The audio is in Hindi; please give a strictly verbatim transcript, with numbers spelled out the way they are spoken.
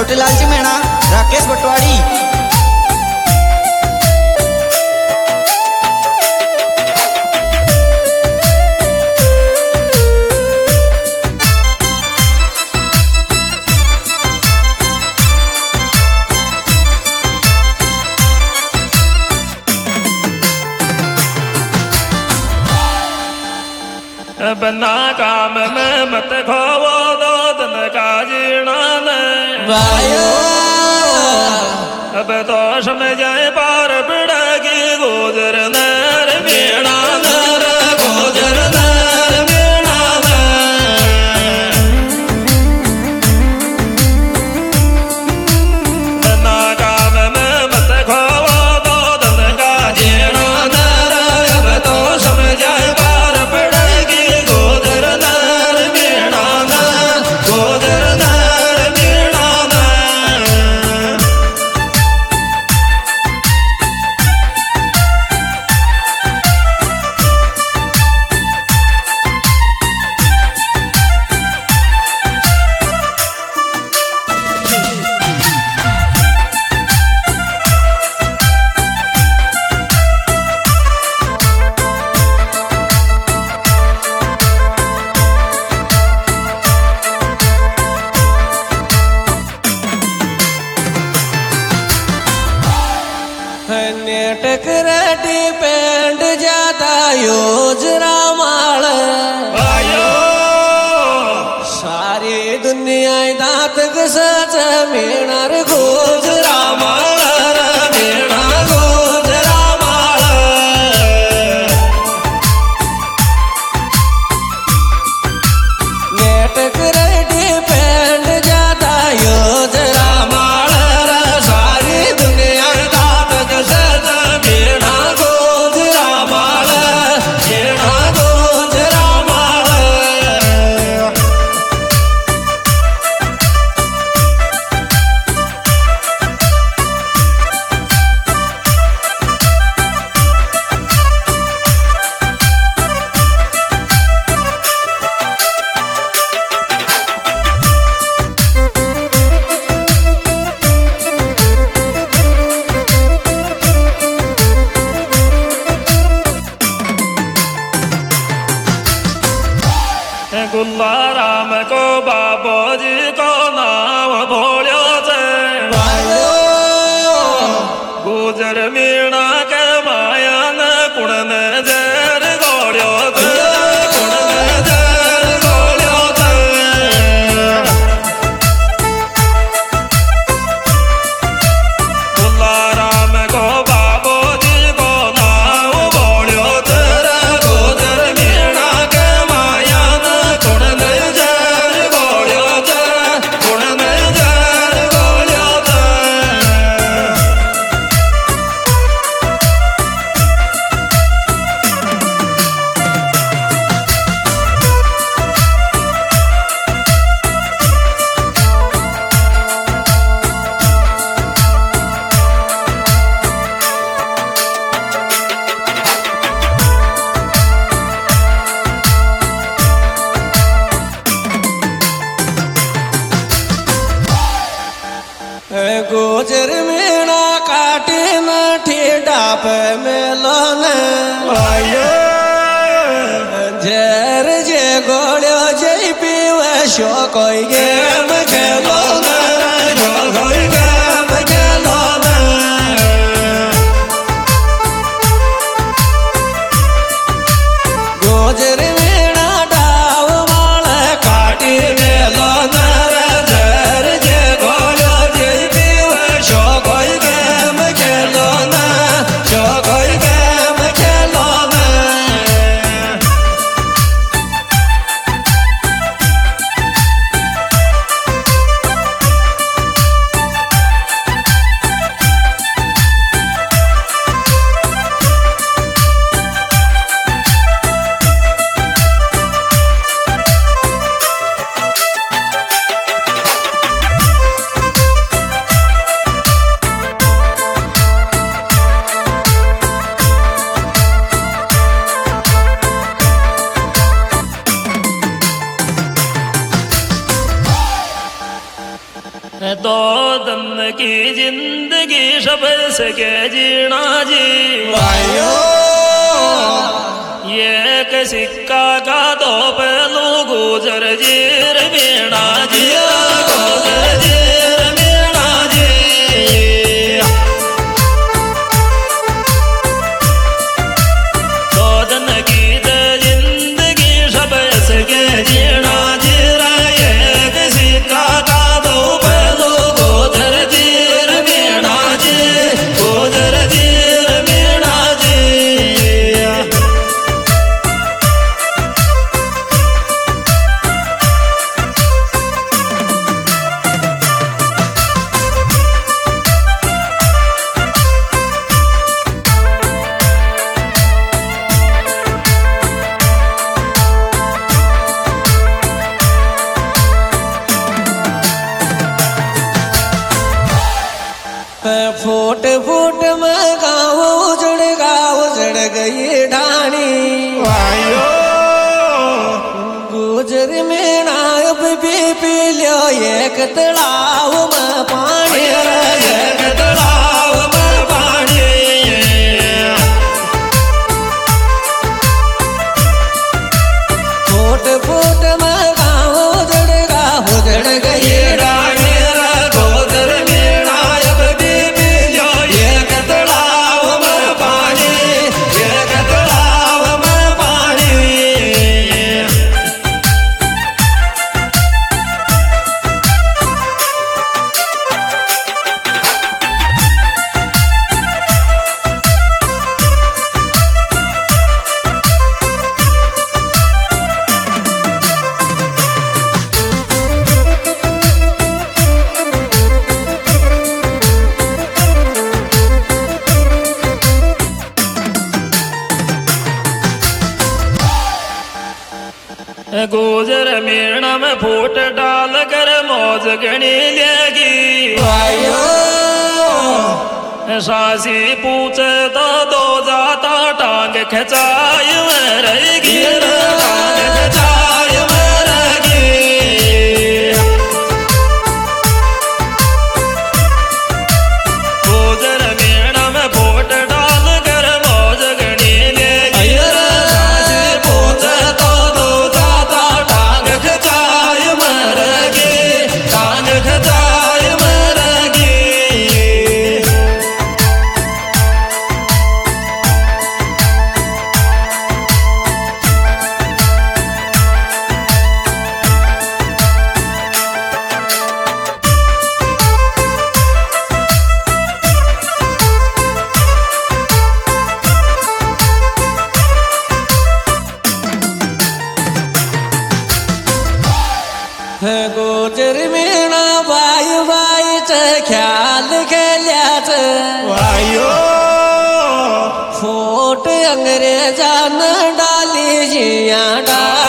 छोटेलालजी मेणा, राकेश बटवाड़ी। बना काम में मत खोवो दो दिन का जीना ने वायो अब तो समय जाए पार पड़ेगी गुजर नर मीणा नर गुजर नर मीणा बना काम में मत खोवो दो दिन का जीना नर अब तो समय जाए पार पड़ेगी गुजर नर मीणा नर गुजर नर मीणा नर। नेटक रेडी पेंड ज्यादा योजना माल आयो सारी दुनिया दांत सच मीणर गुजरा माल मीणा गुजरा माल नेटक रेडी पेंड ज्यादा योजना माल सारी दुनिया दांत सच मीणा गुजरा माल मीणा गुजरा माल। गुल्लाराम को बाबू जी को नाम भोलियो से गुजर मीणा के माया न कुण न जर गोड़ियो से कुण न जर गोड़ियो से गुल्लाराम को बाबू जी को नाम भोलियो से गुजर मीणा के माया न कुण न जर गोड़ियो से कुण न जर गोड़ियो से। गुजर मीणा काटे न ठेडाप मेलन जर जे गोळ्यो जय पीव शो कोई गेम खेलो न शो कोई गेम खेलो न गुजर मीणा डाव माळ काटे मेलन जर जे गोळ्यो जय पीव शो कोई गेम खेलो न शो कोई गेम खेलो न। सब सके जीना जी भाइयों ये सिक्का का दो पहलू गुजर जीर मीणा जी गुजर जीर मीणा जी दो दिन की जिंदगी सब सके जीना जी एक सिक्का का दो पहलू गुजर जीर मीणा जी गुजर जीर मीणा जी फूट फूट में गाँव उजड़ गाँव उजड़ गई ढाणी वायो गुजर में नायब भी पी लियो एक तलाव में पानी एक तलाव में पानी फूट फूट में गाँव उजड़ गाँव उजड़ गई रानी गोदर में नायब बीबी जो एक तलाव में पानी एक तलाव में पानी गुजर मीणा में फूट डाल कर मौज गणी लेगी सासी पूछे तो दो जाता टांग खचाई में रहेगी टांग खचाई में रहेगी गुजर मीणा में फूट डाल कर मौज गणी लेगी सासी पूछे तो दो जाता टांग खचाई में रहेगी टांग खचाई में रहेगी गोजर मीणा बाई बाईच ख्याल केल्याच वायो फोट अंग्रेजान डाली जिया डाली